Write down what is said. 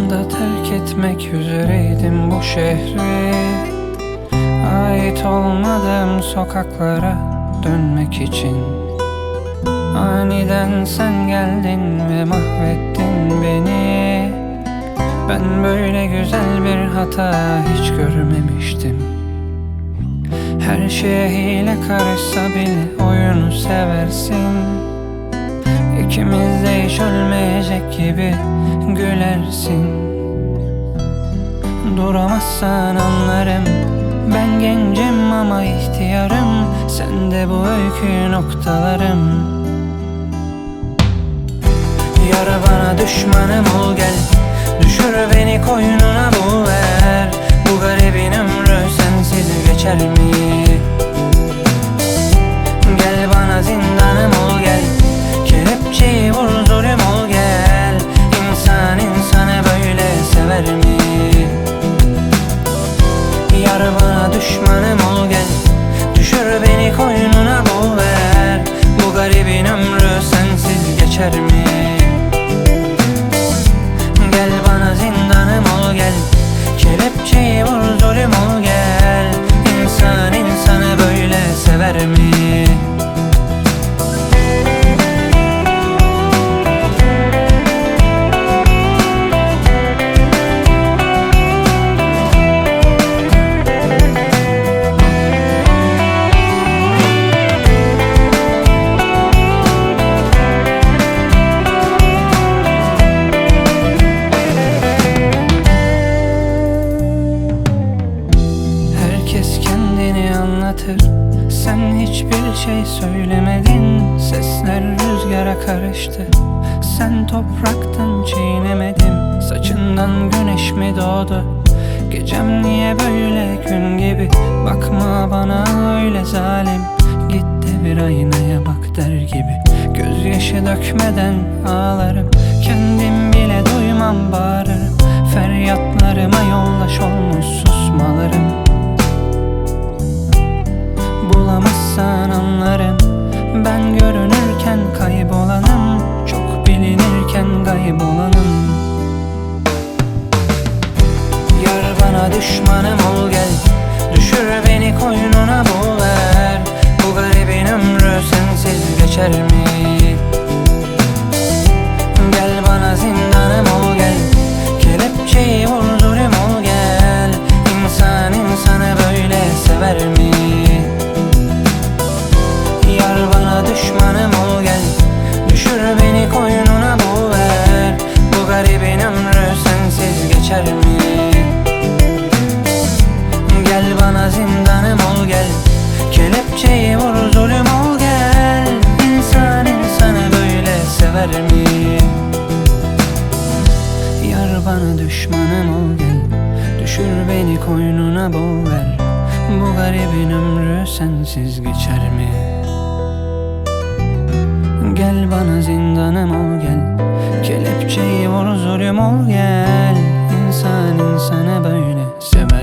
anda terk etmek üzereydim bu şehri. Ait olmadığım sokaklara dönmek için aniden sen geldin ve mahvettin beni. Ben böyle güzel bir hata hiç görmemiştim. Her şeye hile karışsa bile oyunu seversin. İkimiz de hiç ölmeyecek gibi gülersin. Duramazsan anlarım, ben gencim ama ihtiyarım. Sen de bu öykü noktalarım. Yar bana düşmanım ol gel, düşür beni koynuna boğver. Bu garibin ömrü sensiz geçer mi? Gel bana zindanım ol gel, kelepçeyi vur zulüm ol gel. İnsan insanı böyle sever mi? Yar bana düşmanım ol gel, düşür beni koynuna boğver. Bu garibin ömrü sensiz geçer mi? Gel bana zindanım ol gel, kelepçeyi vur zulüm ol gel. İnsan insanı böyle sever mi? Sen hiçbir şey söylemedin, sesler rüzgara karıştı. Sen topraktın çiğnemedim, saçından güneş mi doğdu? Gecem niye böyle gün gibi, bakma bana öyle zalim. Git de bir aynaya bak der gibi, gözyaşı dökmeden ağlarım. Kendim bile duymam bağırırım, feryatlarıma yoldaş olmuş susmalarım. Bulamazsan anlarım, ben görünürken kaybolanım, çok bilinirken kaybolanım. Yar bana düşmanım ol gel, düşür beni koynuna boğver. Bu garibin ömrü sensiz geçer mi? Gel bana zindanım ol gel, kelepçeyi vur zulüm ol gel. İnsan insanı böyle sever mi? Yar bana düşmanım ol gel, düşür beni koynuna boğver. Bu garibin ömrü sensiz geçer mi? Gel bana zindanım ol gel, kelepçeyi vur zulüm ol gel. İnsan insanı böyle sever mi? Yar bana düşmanım ol gel, düşür beni koynuna boğver. Bu garibin ömrü sensiz geçer mi? Gel bana zindanım ol gel, kelepçeyi vur zulüm ol gel. İnsan insanı böyle sever.